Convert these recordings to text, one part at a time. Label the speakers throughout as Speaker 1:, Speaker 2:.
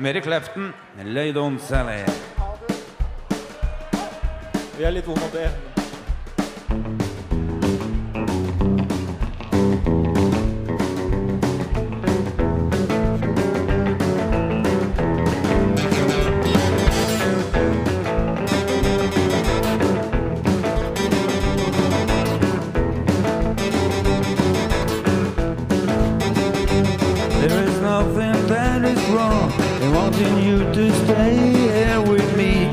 Speaker 1: Mary Clapton, Lay Down Sally.
Speaker 2: Vi er litt vondt det.
Speaker 1: There is nothing that is wrong in wanting you to stay here with me.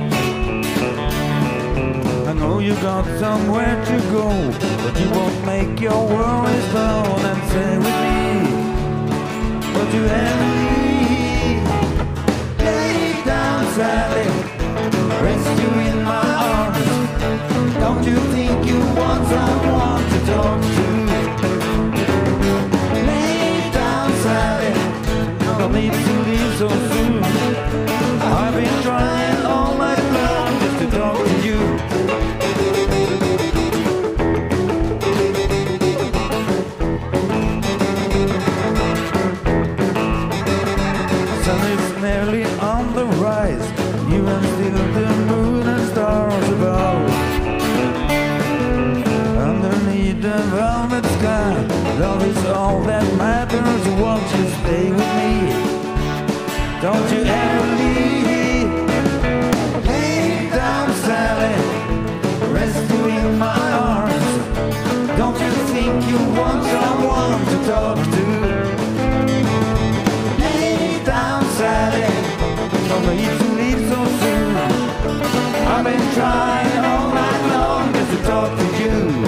Speaker 1: I know you got somewhere to go, but you won't make your worries down and stay with me. But you have me. Lay down, Sally, rest you in my arms. Don't you think you want someone to talk to? Don't need to leave so soon. I've been trying all night long just to talk to you. Sun is nearly on the rise. You and still the moon and stars above. Underneath the velvet sky, love is all that matters. Won't you stay with me? Don't you ever leave. Lay down, Sally, rest you in my arms. Don't you think you want someone to talk to? Lay down, Sally, don't need to leave so soon. I've been trying all night long just to talk to you.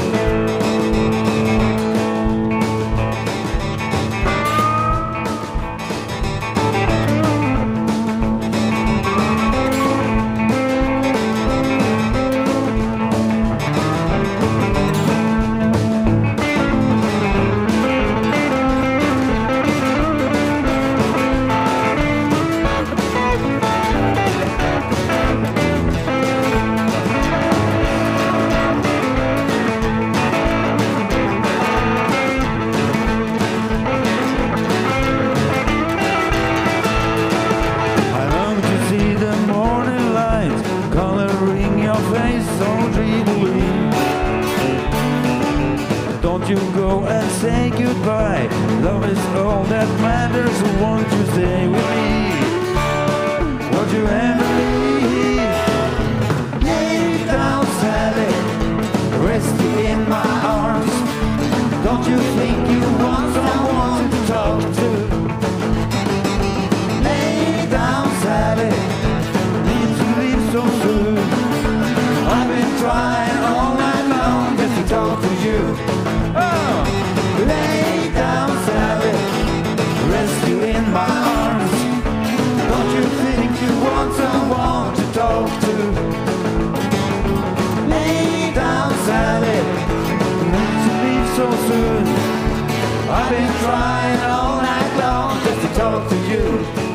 Speaker 1: Don't you go and say goodbye. Love is all that matters. Won't you stay with me? Won't you ever leave? Lay down, Sally, rest you in my arms. Don't you think you want someone to talk to? Lay down, Sally, need to leave so soon. I've been trying all night long just to talk to you. Oh, lay down, Sally, rest you in my arms. Don't you think you want someone to talk to? Lay down, Sally, need to leave so soon. I've been trying all night long just to talk to you.